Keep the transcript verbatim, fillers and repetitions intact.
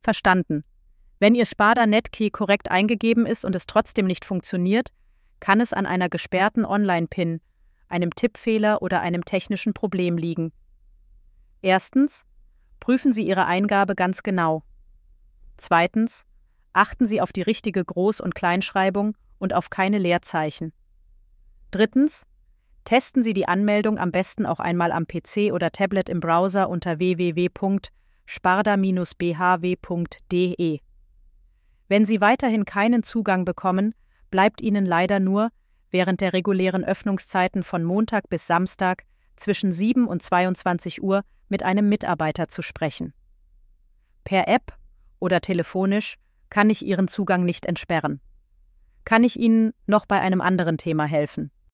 Verstanden. Wenn Ihr Sparda-Netkey korrekt eingegeben ist und es trotzdem nicht funktioniert, kann es an einer gesperrten Online-PIN, einem Tippfehler oder einem technischen Problem liegen. Erstens, prüfen Sie Ihre Eingabe ganz genau. Zweitens, achten Sie auf die richtige Groß- und Kleinschreibung und auf keine Leerzeichen. Drittens, testen Sie die Anmeldung am besten auch einmal am P C oder Tablet im Browser unter w w w punkt sparda Bindestrich b h w punkt d e. Wenn Sie weiterhin keinen Zugang bekommen, bleibt Ihnen leider nur, während der regulären Öffnungszeiten von Montag bis Samstag zwischen sieben und zweiundzwanzig Uhr mit einem Mitarbeiter zu sprechen. Per App oder telefonisch kann ich Ihren Zugang nicht entsperren. Kann ich Ihnen noch bei einem anderen Thema helfen?